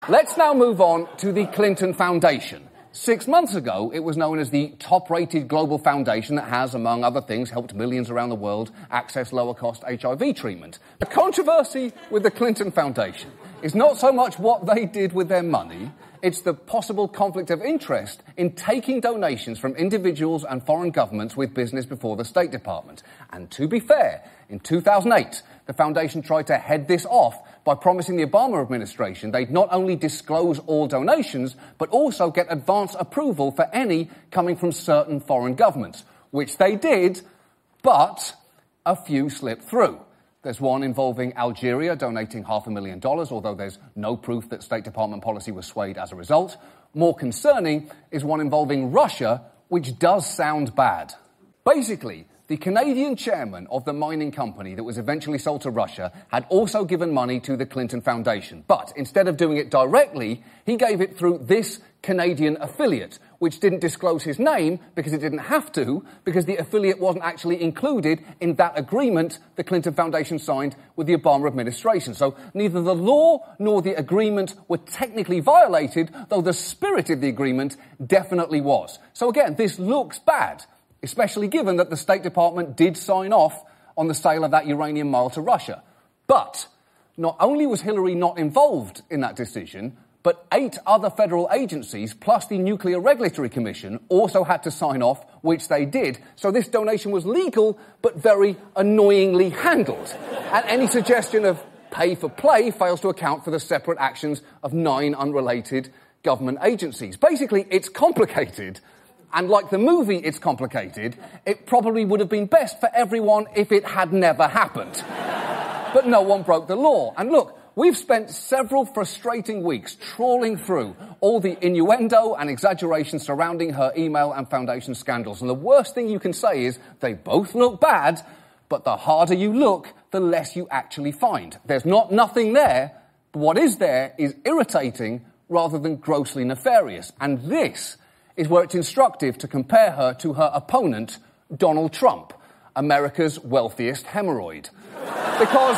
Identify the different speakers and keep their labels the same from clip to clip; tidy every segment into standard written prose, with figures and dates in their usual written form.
Speaker 1: Let's now move on to the Clinton Foundation. 6 months ago, it was known as the top-rated global foundation that has, among other things, helped millions around the world access lower-cost HIV treatment. The controversy with the Clinton Foundation is not so much what they did with their money, it's the possible conflict of interest in taking donations from individuals and foreign governments with business before the State Department. And to be fair, in 2008, the foundation tried to head this off by promising the Obama administration they'd not only disclose all donations, but also get advance approval for any coming from certain foreign governments, which they did, but a few slipped through. There's one involving Algeria donating $500,000, although there's no proof that State Department policy was swayed as a result. More concerning is one involving Russia, which does sound bad. Basically, the Canadian chairman of the mining company that was eventually sold to Russia had also given money to the Clinton Foundation. But instead of doing it directly, he gave it through this Canadian affiliate, which didn't disclose his name because it didn't have to, because the affiliate wasn't actually included in that agreement the Clinton Foundation signed with the Obama administration. So neither the law nor the agreement were technically violated, though the spirit of the agreement definitely was. So again, this looks bad, especially given that the State Department did sign off on the sale of that uranium mine to Russia. But not only was Hillary not involved in that decision, but 8 other federal agencies, plus the Nuclear Regulatory Commission, also had to sign off, which they did. So this donation was legal, but very annoyingly handled. And any suggestion of pay for play fails to account for the separate actions of 9 unrelated government agencies. Basically, it's complicated. And like the movie It's Complicated, it probably would have been best for everyone if it had never happened. But no one broke the law. And look, we've spent several frustrating weeks trawling through all the innuendo and exaggeration surrounding her email and foundation scandals. And the worst thing you can say is they both look bad, but the harder you look, the less you actually find. There's nothing there, but what is there is irritating rather than grossly nefarious. And this is where it's instructive to compare her to her opponent, Donald Trump, America's wealthiest hemorrhoid. Because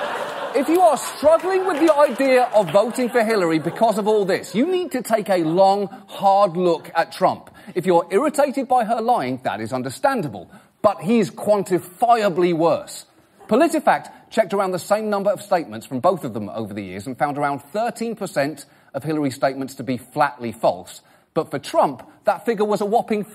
Speaker 1: if you are struggling with the idea of voting for Hillary because of all this, you need to take a long, hard look at Trump. If you're irritated by her lying, that is understandable. But he's quantifiably worse. PolitiFact checked around the same number of statements from both of them over the years and found around 13% of Hillary's statements to be flatly false. But for Trump, that figure was a whopping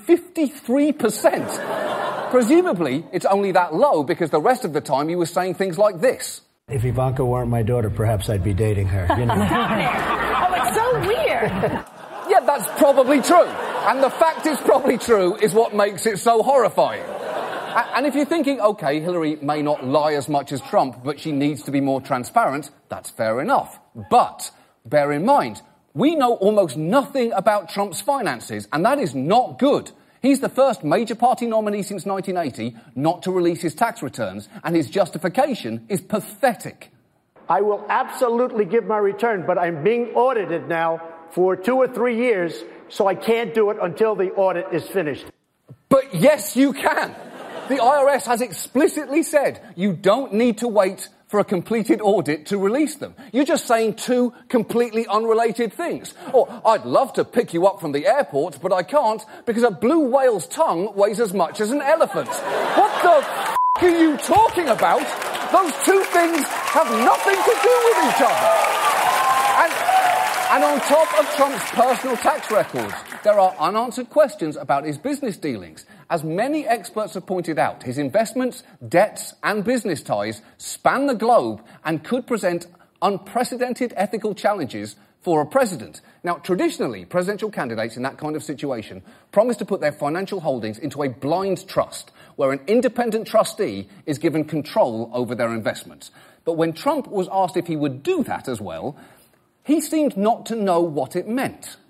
Speaker 1: 53%. Presumably, it's only that low because the rest of the time he was saying things like this.
Speaker 2: If Ivanka weren't my daughter, perhaps I'd be dating her. You know.
Speaker 3: Oh, it's so weird.
Speaker 1: Yeah, that's probably true. And the fact it's probably true is what makes it so horrifying. And if you're thinking, OK, Hillary may not lie as much as Trump, but she needs to be more transparent, that's fair enough. But bear in mind, we know almost nothing about Trump's finances, and that is not good. He's the first major party nominee since 1980 not to release his tax returns, and his justification is pathetic.
Speaker 4: I will absolutely give my return, but I'm being audited now for 2 or 3 years, so I can't do it until the audit is finished.
Speaker 1: But yes, you can. The IRS has explicitly said you don't need to wait for a completed audit to release them. You're just saying 2 completely unrelated things. Or, I'd love to pick you up from the airport, but I can't because a blue whale's tongue weighs as much as an elephant. What the are you talking about? Those 2 things have nothing to do with each other. And on top of Trump's personal tax records, there are unanswered questions about his business dealings. As many experts have pointed out, his investments, debts, and business ties span the globe and could present unprecedented ethical challenges for a president. Now, traditionally, presidential candidates in that kind of situation promise to put their financial holdings into a blind trust, where an independent trustee is given control over their investments. But when Trump was asked if he would do that as well, he seemed not to know what it meant.